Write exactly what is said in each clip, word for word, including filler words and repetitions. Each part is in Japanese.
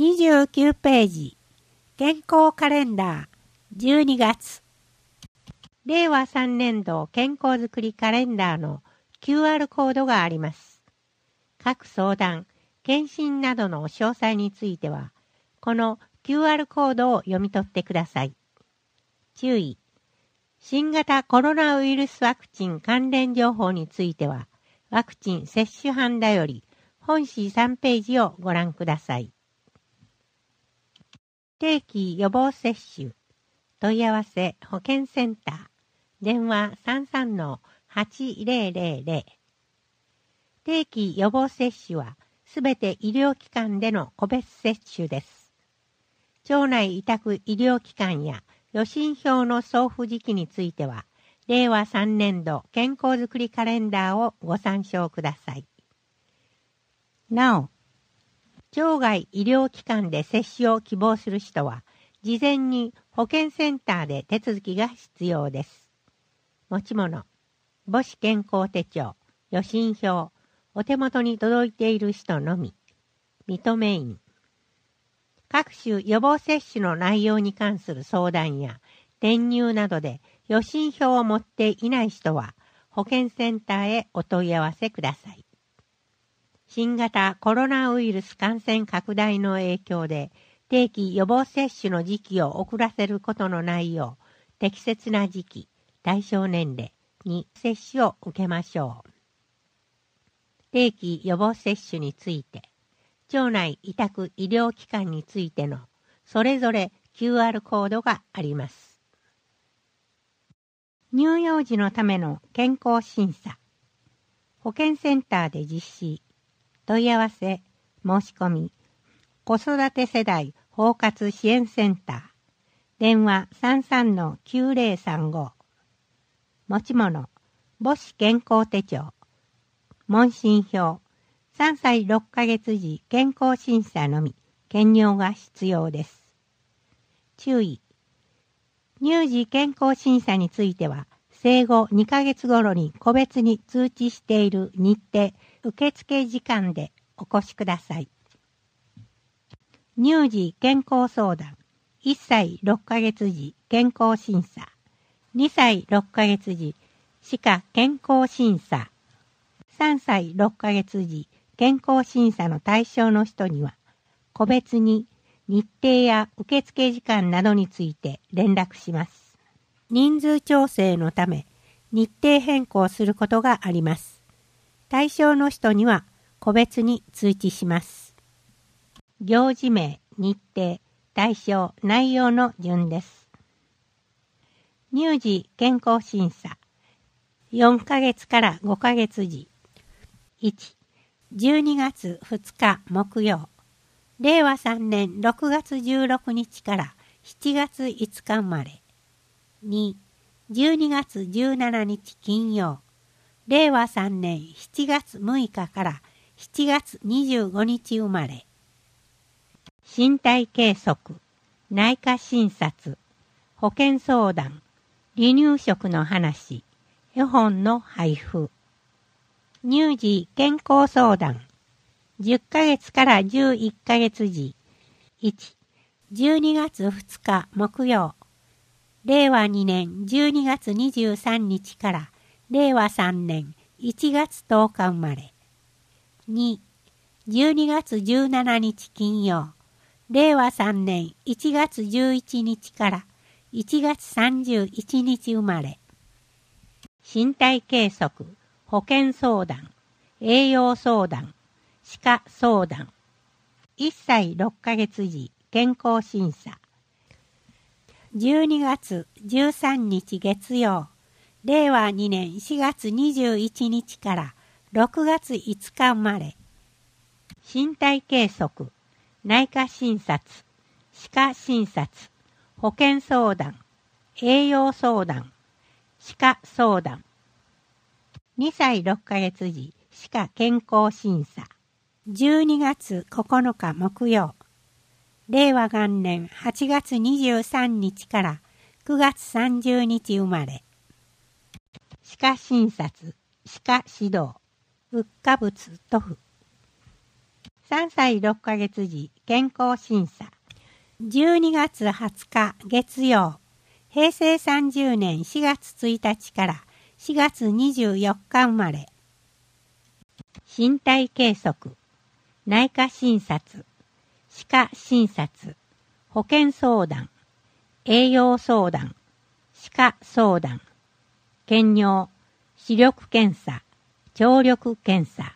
にじゅうきゅうページ、健康カレンダー、じゅうにがつ。れいわさんねんど健康づくりカレンダーの キューアール コードがあります。各相談、検診などの詳細については、この キューアール コードを読み取ってください。注意。新型コロナウイルスワクチン関連情報については、ワクチン接種班だより本誌さんページをご覧ください。定期予防接種、問い合わせ保健センター、電話 さんさんのはちぜろぜろぜろ。定期予防接種はすべて医療機関での個別接種です。町内委託医療機関や予診票の送付時期については、れいわさんねんど健康づくりカレンダーをご参照ください。なお、町外医療機関で接種を希望する人は、事前に保健センターで手続きが必要です。持ち物、母子健康手帳、予診票、お手元に届いている人のみ、認め印。各種予防接種の内容に関する相談や転入などで予診票を持っていない人は、保健センターへお問い合わせください。新型コロナウイルス感染拡大の影響で定期予防接種の時期を遅らせることのないよう適切な時期、対象年齢に接種を受けましょう。定期予防接種について、町内委託医療機関についてのそれぞれ キューアール コードがあります。乳幼児のための健康審査、保健センターで実施。問い合わせ、申し込み、子育て世代包括支援センター、電話 さんさんのきゅうぜろさんご。持ち物、母子健康手帳、問診票、さんさいろっかげつ時健康審査のみ、検尿が必要です。注意、乳児健康審査については、生後にかげつ頃に個別に通知している日程、受付時間でお越しください。乳児健康相談、いっさいろっかげつ時健康審査、にさいろっかげつ時歯科健康審査、さんさいろっかげつ時健康審査の対象の人には、個別に日程や受付時間などについて連絡します。人数調整のため、日程変更することがあります。対象の人には個別に通知します。行事名、日程、対象、内容の順です。乳児健康審査、よんかげつからごかげつ時。いち、じゅうにがつふつか木曜、れいわさんねんろくがつじゅうろくにちからしちがついつか生まれ。に、じゅうにがつじゅうしちにち金曜、れいわさんねんしちがつむいかからしちがつにじゅうごにち生まれ。身体計測、内科診察、保健相談、離乳食の話、絵本の配布。乳児健康相談、じゅっかげつからじゅういっかげつ時。いち、じゅうにがつふつか木曜、れいわにねんじゅうにがつにじゅうさんにちかられいわさんねんいちがつとおか生まれ。に、じゅうにがつじゅうしちにち金曜、れいわさんねんいちがつじゅういちにちからいちがつさんじゅういちにち生まれ。身体計測、保健相談、栄養相談、歯科相談。いっさいろっかげつ時健康審査。じゅうにがつじゅうさんにち月曜、れいわにねんしがつにじゅういちにちからろくがついつか生まれ。身体計測、内科診察、歯科診察、保健相談、栄養相談、歯科相談。にさいろっかげつ時歯科健康審査。じゅうにがつここのか木曜、れいわがんねんはちがつにじゅうさんにちからくがつさんじゅうにち生まれ。歯科診察、歯科指導、うっか物塗布。 さんさいろっかげつじ健康審査。じゅうにがつはつか月曜、へいせいさんじゅうねんしがつついたちからしがつにじゅうよっか生まれ。身体計測、内科診察、歯科診察、保健相談、栄養相談、歯科相談、検尿、視力検査、聴力検査。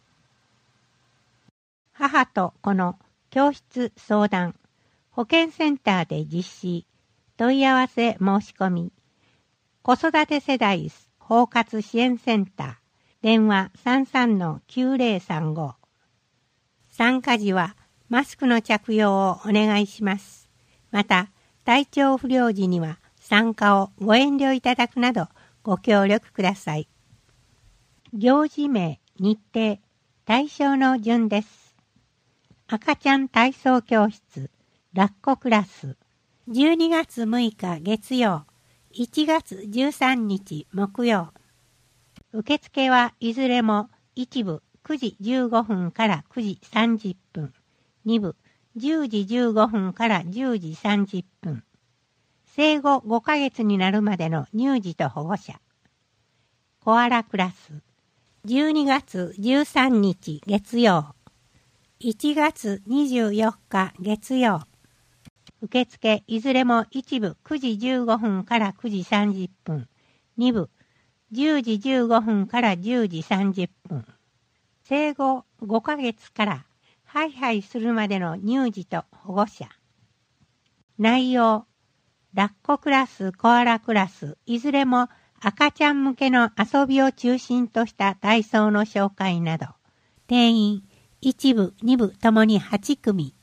母と子の教室相談、保健センターで実施、問い合わせ申し込み、子育て世代包括支援センター、電話 さんさんのきゅうぜろさんご。参加時はマスクの着用をお願いします。また、体調不良時には参加をご遠慮いただくなどご協力ください。行事名、日程、対象の順です。赤ちゃん体操教室、抱っこクラス、じゅうにがつむいか月曜、いちがつじゅうさんにち木曜。受付はいずれもいちぶくじじゅうごふんからくじさんじゅっぷん、にぶじゅうじじゅうごふんからじゅうじさんじゅっぷん。生後ごかげつになるまでの乳児と保護者。コアラクラス、じゅうにがつじゅうさんにち月曜、いちがつにじゅうよっか月曜。受付いずれもいちぶくじじゅうごふんからくじさんじゅっぷん、にぶじゅうじじゅうごふんからじゅうじさんじゅっぷん。生後ごかげつからハイハイするまでの乳児と保護者。内容、抱っこクラス、コアラクラス、いずれも赤ちゃん向けの遊びを中心とした体操の紹介など、定員いちぶ、にぶともにはちくみ。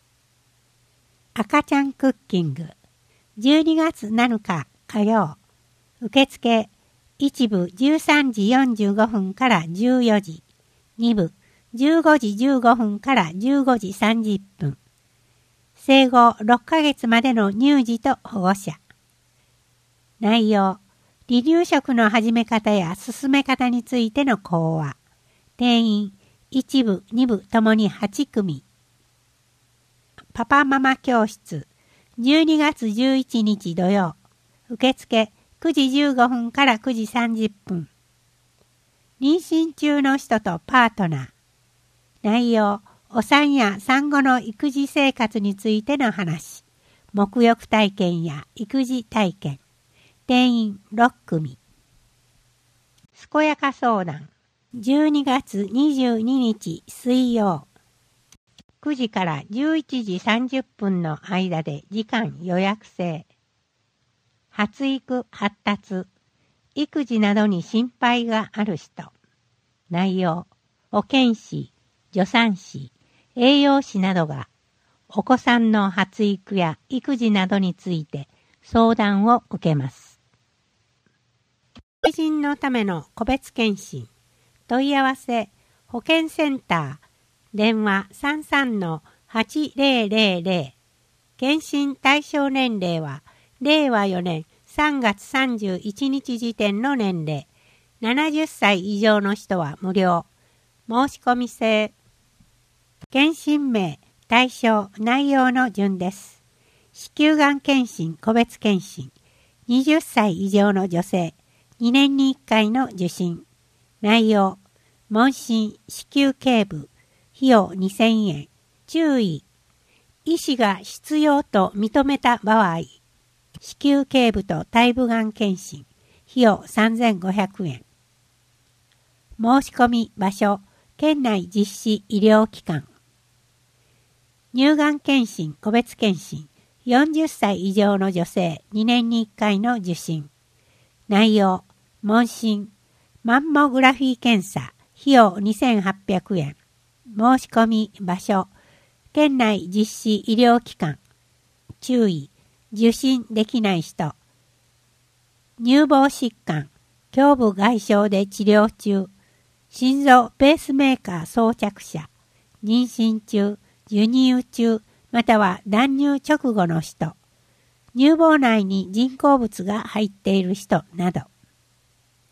赤ちゃんクッキング、じゅうにがつなのか火曜、受付いちぶじゅうさんじよんじゅうごふんからじゅうよじ、にぶじゅうごじじゅうごふんからじゅうごじさんじゅっぷん。生後ろっかげつまでの乳児と保護者。内容、離乳食の始め方や進め方についての講話。定員いちぶ、にぶともにはちくみ。パパママ教室、じゅうにがつじゅういちにち土曜。受付くじじゅうごふんからくじさんじゅっぷん。妊娠中の人とパートナー。内容、お産や産後の育児生活についての話。沐浴体験や育児体験。定員ろっくみ。健やか相談。じゅうにがつにじゅうににち水曜。くじからじゅういちじさんじゅっぷんの間で時間予約制。発育発達、育児などに心配がある人。内容、保健師、助産師、栄養士などがお子さんの発育や育児などについて相談を受けます。成人のための個別検診、問い合わせ、保健センター、電話 さんさんのはちぜろぜろぜろ。検診対象年齢はれいわよねんさんがつさんじゅういちにち時点の年齢。ななじゅっさい以上の人は無料。申し込み制。検診名、対象、内容の順です。子宮がん検診、個別検診。はたち以上の女性。にねんにいっかいの受診。内容、問診、子宮頸部。費用にせんえん。注意。医師が必要と認めた場合。子宮頸部と胎部がん検診。費用さんぜんごひゃくえん。申し込み場所、県内実施医療機関。乳がん検診、個別検診。よんじゅっさい以上の女性、にねんにいっかいの受診。内容、問診、マンモグラフィー検査。費用にせんはっぴゃくえん。申し込み場所、県内実施医療機関。注意、受診できない人。乳房疾患、胸部外傷で治療中。心臓ペースメーカー装着者。妊娠中、授乳中、または断乳直後の人。乳房内に人工物が入っている人など。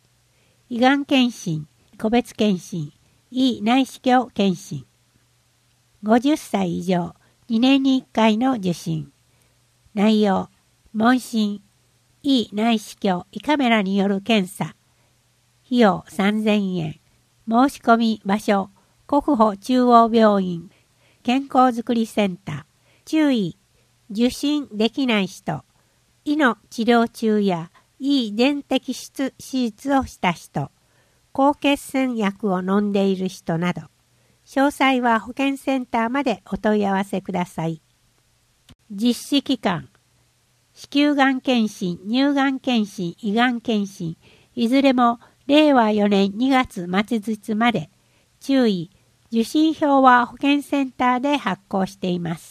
胃がん検診、個別検診、胃内視鏡検診。 ごじゅっさい以上、にねんにいっかいの受診。内容、問診、胃内視鏡胃カメラによる検査。費用さんぜんえん。申し込み場所、国保中央病院、健康づくりセンター。注意、受診できない人、胃の治療中や胃全摘出手術をした人、抗血栓薬を飲んでいる人など、詳細は保健センターまでお問い合わせください。実施期間、子宮がん検診、乳がん検診、胃がん検診、いずれもれいわよねんにがつ末日まで。注意、受診票は保健センターで発行しています。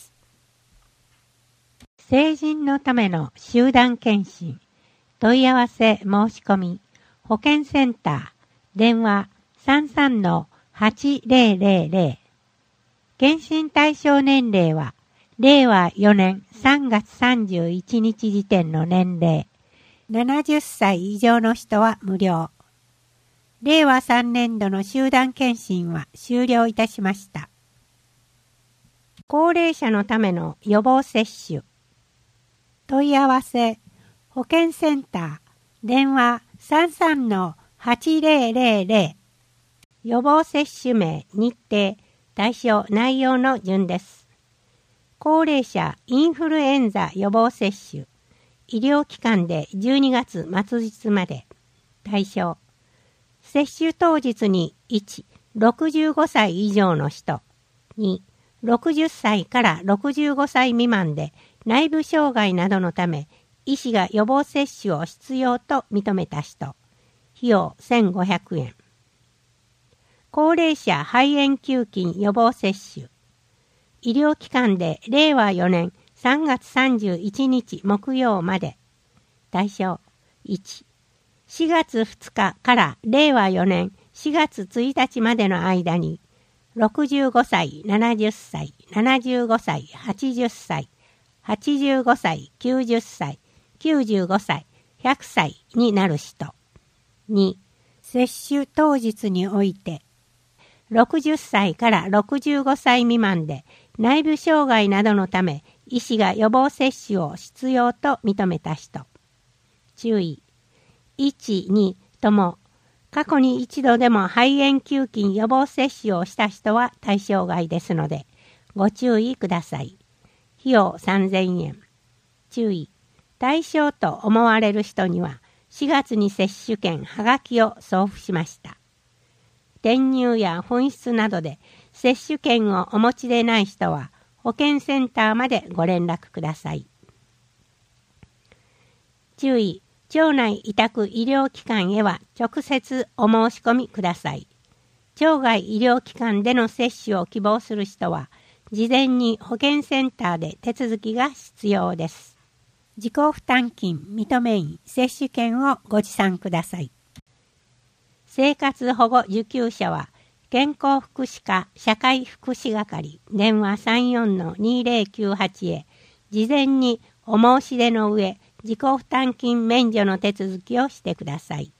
成人のための集団検診、問い合わせ申し込み、保健センター、電話 さんさんのはちぜろぜろぜろ。検診対象年齢は、れいわよねんさんがつさんじゅういちにち時点の年齢。ななじゅっさい以上の人は無料。れいわさんねんどの集団検診は終了いたしました。高齢者のための予防接種。問い合わせ、保健センター、電話 さんさんのはちぜろぜろぜろ。予防接種名、日程、対象、内容の順です。高齢者インフルエンザ予防接種。医療機関でじゅうにがつ末日まで。対象。接種当日にいち、ろくじゅうごさい以上の人。に、ろくじゅっさいからろくじゅうごさい未満で内部障害などのため医師が予防接種を必要と認めた人。費用せんごひゃくえん。高齢者肺炎球菌予防接種。医療機関でれいわよねんさんがつさんじゅういちにち木曜まで。対象いち、しがつふつかかられいわよねんしがつついたちまでの間にろくじゅうごさい、ななじゅっさい、ななじゅうごさい、はちじゅっさい、はちじゅうごさい、きゅうじゅっさい、きゅうじゅうごさい、ひゃくさいになる人。に、接種当日において、ろくじゅっさいからろくじゅうごさい未満で内部障害などのため医師が予防接種を必要と認めた人。注意。いち、にとも過去に一度でも肺炎球菌予防接種をした人は対象外ですのでご注意ください。費用さんぜんえん。注意。対象と思われる人にはしがつに接種券はがきを送付しました。転入や紛失などで接種券をお持ちでない人は保健センターまでご連絡ください。注意。町内委託医療機関へは直接お申し込みください。町外医療機関での接種を希望する人は事前に保健センターで手続きが必要です。自己負担金認め印接種券をご持参ください。生活保護受給者は健康福祉課社会福祉係電話 さんよんのにぜろきゅうはち へ事前にお申し出の上自己負担金免除の手続きをしてください。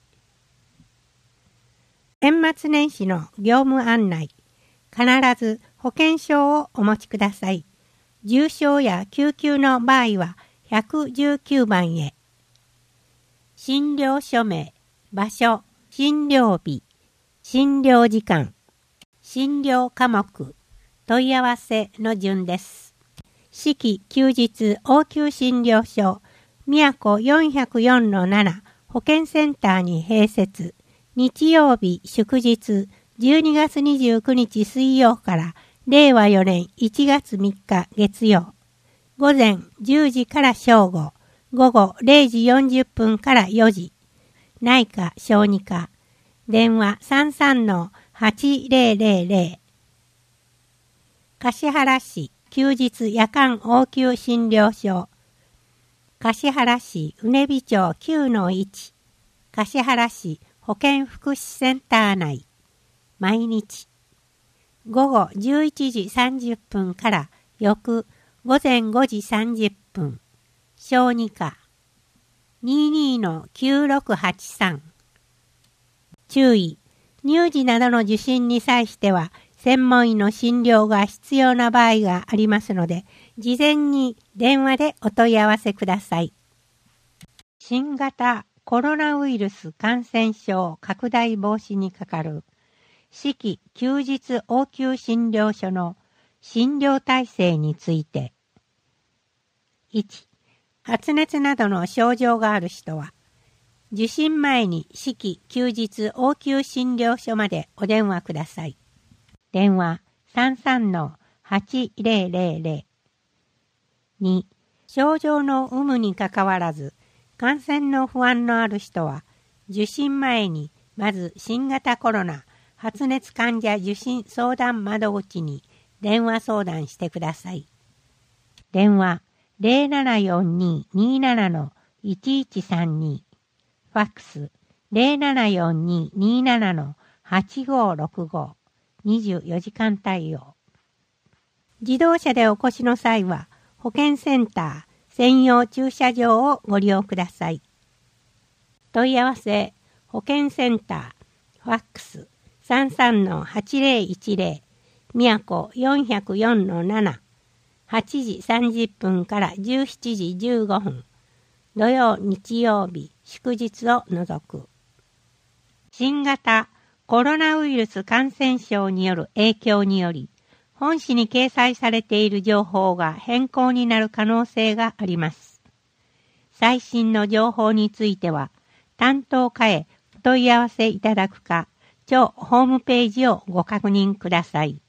年末年始の業務案内。必ず保険証をお持ちください。重症や救急の場合はひゃくじゅうきゅうばんへ。診療所名、場所、診療日、診療時間、診療科目、問い合わせの順です。四季休日応急診療所宮古 よんひゃくよんのなな 保健センターに併設。日曜日祝日じゅうにがつにじゅうくにち水曜かられいわよねんいちがつみっか月曜。午前じゅうじから正午。午後れいじよんじゅっぷんからよじ。内科小児科。電話 さんさんのはちぜろぜろぜろ。橿原市休日夜間応急診療所。橿原市うねび町 きゅうのいち。橿原市保健福祉センター内。毎日。午後じゅういちじさんじゅっぷんから翌午前ごじさんじゅっぷん。小児科。にじゅうにのきゅうろくはちさん。注意。乳児などの受診に際しては専門医の診療が必要な場合がありますので、事前に電話でお問い合わせください。新型コロナウイルス感染症拡大防止にかかる四季休日応急診療所の診療体制について。いち、発熱などの症状がある人は、受診前に四季休日応急診療所までお電話ください。電話 さんさんのはちぜろぜろぜろ。に、症状の有無にかかわらず、感染の不安のある人は、受診前にまず新型コロナ発熱患者受診相談窓口に電話相談してください。電話 ゼロななよんに にーななのいちいちさんに、ファックス ゼロななよんに にーななのはちごろくご、にじゅうよじかん対応。自動車でお越しの際は、保健センター専用駐車場をご利用ください。問い合わせ、保健センター、ファックス さんさんのはちぜろいちぜろ、みやこ よんぜろよんのなな、はちじさんじゅっぷんからじゅうしちじじゅうごふん、土曜日曜日祝日を除く。新型コロナウイルス感染症による影響により、本誌に掲載されている情報が変更になる可能性があります。最新の情報については、担当課へお問い合わせいただくか、庁ホームページをご確認ください。